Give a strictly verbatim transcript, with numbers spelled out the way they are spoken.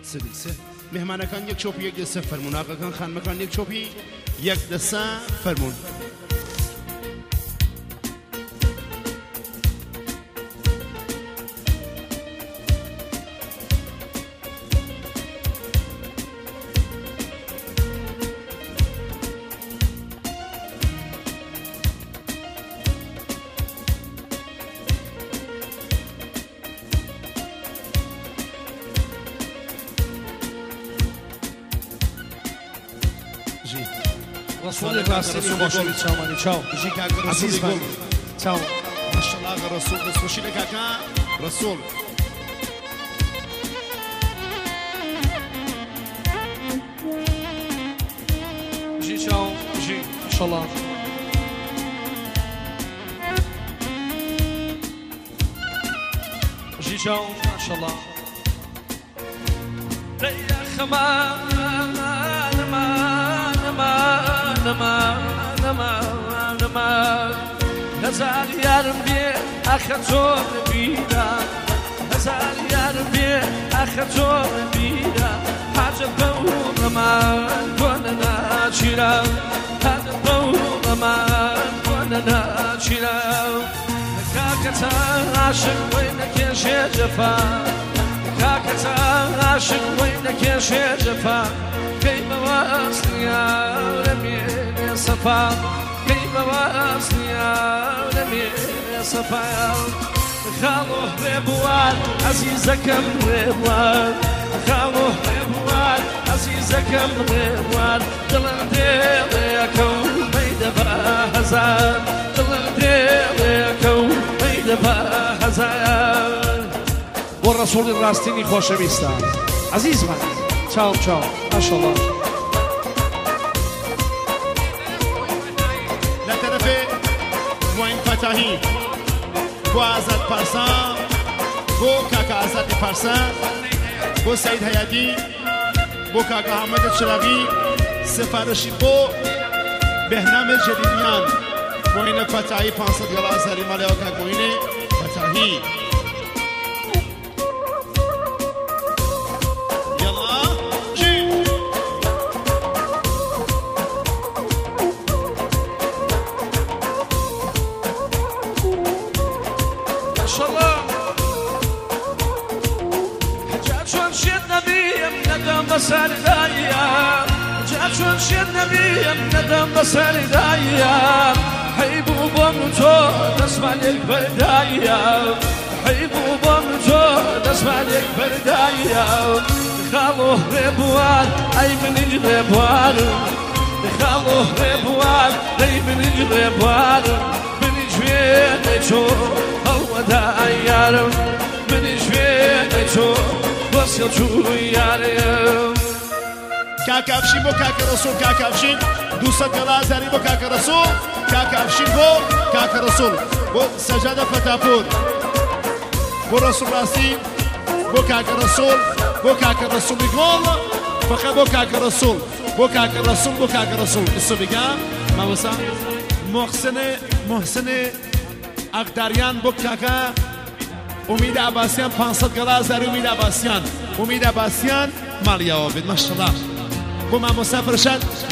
سدیسه مهمانەکان یەک چۆپی یەک دەسە فەرمون ئاغاکان خانمەکان یەک چۆپی یەک دەسە فەرمون رسول راستینی خوشی چاوانی چاو عزیز من چاو ماشاءالله رسول دستخوشی لکاکا رسول جی چاو جی ماشاءالله جی چاو ماشاءالله يا خمان ما نما نما نما نما نزال يا ربي أخذون بيدا نزال يا ربي أخذون بيدا حاجة بوم ما كنا نشيلا حاجة بوم ما كنا نشيلا كاكتا عاشق وينك يا شجفا كاكتا عاشق وينك يا شجفا كيف واصل يا لمين يا صفا كيف واصل يا لمين يا صفا خالو ربوان عزيزكم ربوان خالو ربوان عزيزكم ربوان دلن ديليكو ميدبا هزار دلن ديليكو ميدبا هزار والرسول الراستيني خوش بيستا عزيز من چاو چاو ماشاءالله لا طرف موین فتاحی بو آزاد پارسان بو کاکا آزاد پارسان بو سعید حیاتی بو کاکا حمد چراغی سفارشی بو بهنام جلیلیان موین فتاحی پانصد گل آزاری مالی اوکا موین فتاحی بسر دايا جات شون شد نبيم ندم بسر دايا حيبو بمتو نسمع لك بردايا حيبو بمتو نسمع لك بردايا خالو ربوان اي من الربوان خالو ربوان اي من الربوان من جوين شو هو دايا من جوين شو واسيل شو يارم كاكافشين بو كاكا رسول كاكافشين دوسة قلا زاري بو كاكا رسول كاكافشين بو كاكا رسول بو سجادة فتافور بو رسول راسي بو كاكا رسول بو كاكا رسول يقول فقط بو كاكا رسول بو كاكا رسول بو كاكا رسول اسو بگم ما وسا محسن محسن اقداریان بو كاكا امید عباسیان پانصد گلا زاری امید عباسیان امید عباسیان مالیا آبید ماشاءالله بو ما مسافر شد